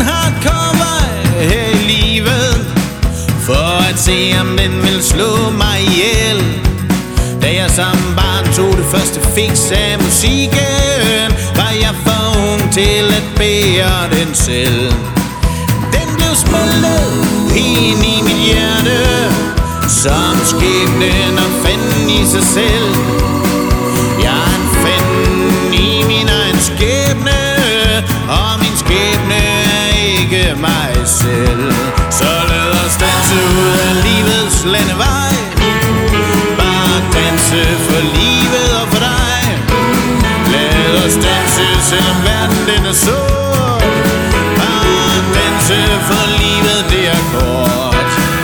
en hardcore vej her i livet, for at se om den vil slå mig ihjel. Da jeg som barn tog det første fix af musikken, var jeg for ung til at bære den selv. Den blev smeltet ind i mit hjerte, som skæbnen og fanden i sig selv. Jeg er en fanden i min egen skæbne, og min skæbne er ikke mig selv. Så lad os danse ud af livets landevej, bare danse for livet og for dig. Lad os danse, selvom verden den er sort, bare danse for livet, det er kort.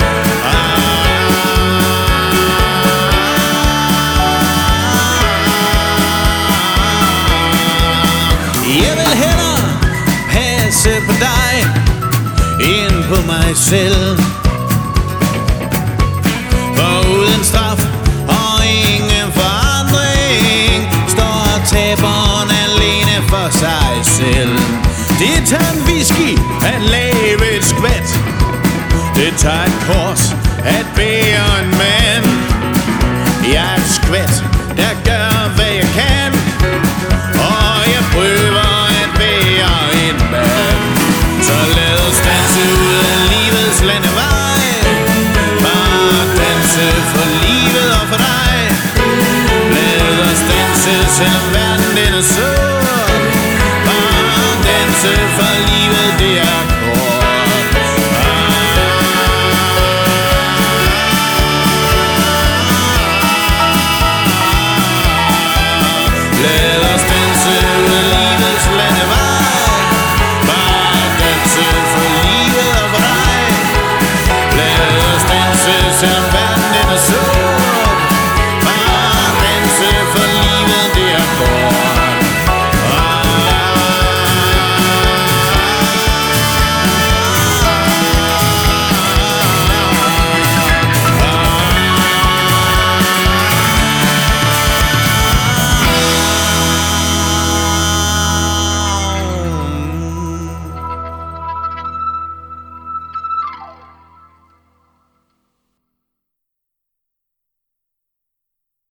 Jeg vil hellere passe på dig end på mig selv, for uden straf og ingen forandring står taberen alene for sig selv. Det tager en whisky at lave et skvat, det tager et kors at bære en mand. Jeg er et skvat